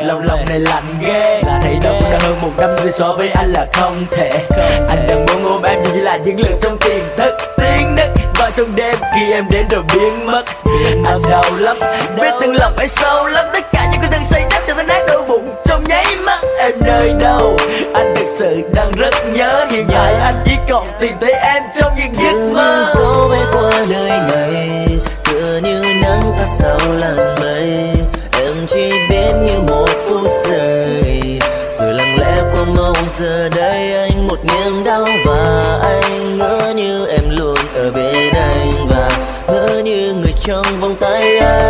lòng này lạnh ghê. Thấy đâu cũng đã hơn 1 năm rồi, so với anh là không thể. Anh đang muốn ôm em chỉ là những lần trong tiềm thức, tiếng nức vào trong đêm khi em đến rồi biến mất. Anh đau lắm, biết từng lòng em sâu lắm, tất cả những cơn đau say đắm cho tan nát đau bụng trong nháy mắt. Em nơi đâu, anh thực sự đang rất nhớ. Hiện tại anh chỉ còn tìm thấy em trong những giấc mơ. Gió bay qua nơi này tựa như nắng tắt sau làn mây. Em chỉ biết như 1 phút giây, rồi lặng lẽ qua màu. Giờ đây anh một niềm đau và anh ngỡ như em luôn ở bên anh, và ngỡ như người trong vòng tay anh.